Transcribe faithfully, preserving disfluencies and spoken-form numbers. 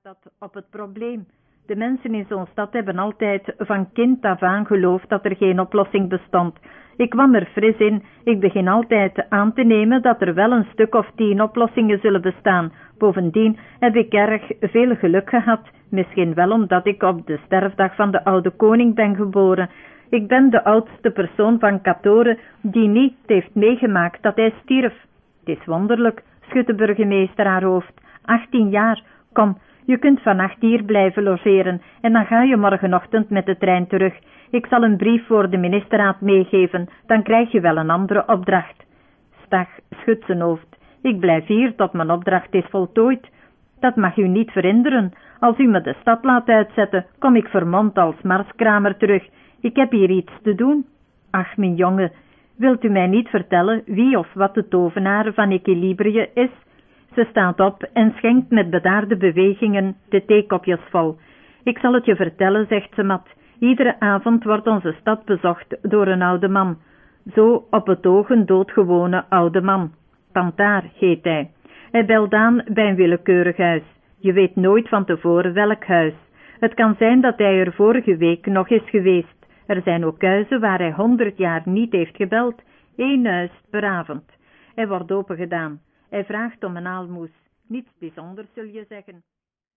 stad op het probleem. De mensen in zo'n stad hebben altijd van kind af aan geloofd dat er geen oplossing bestond. Ik kwam er fris in, ik begin altijd aan te nemen dat er wel een stuk of tien oplossingen zullen bestaan. Bovendien heb ik erg veel geluk gehad, misschien wel omdat ik op de sterfdag van de oude koning ben geboren. Ik ben de oudste persoon van Katoren die niet heeft meegemaakt dat hij stierf. Het is wonderlijk, schudt de burgemeester haar hoofd. achttien jaar, kom, je kunt vannacht hier blijven logeren en dan ga je morgenochtend met de trein terug. Ik zal een brief voor de ministerraad meegeven, dan krijg je wel een andere opdracht. Stag schudt zijn hoofd. Ik blijf hier tot mijn opdracht is voltooid. Dat mag u niet verhinderen. Als u me de stad laat uitzetten, kom ik vermomd als marskramer terug. Ik heb hier iets te doen. Ach, mijn jongen, wilt u mij niet vertellen wie of wat de tovenaar van Equilibrië is? Ze staat op en schenkt met bedaarde bewegingen de theekopjes vol. Ik zal het je vertellen, zegt ze mat. Iedere avond wordt onze stad bezocht door een oude man. Zo op het oog een doodgewone oude man. Pantaar heet hij. Hij belt aan bij een willekeurig huis. Je weet nooit van tevoren welk huis. Het kan zijn dat hij er vorige week nog is geweest. Er zijn ook huizen waar hij honderd jaar niet heeft gebeld. Eén huis per avond. Hij wordt opengedaan. Hij vraagt om een aalmoes. Niets bijzonders, zul je zeggen.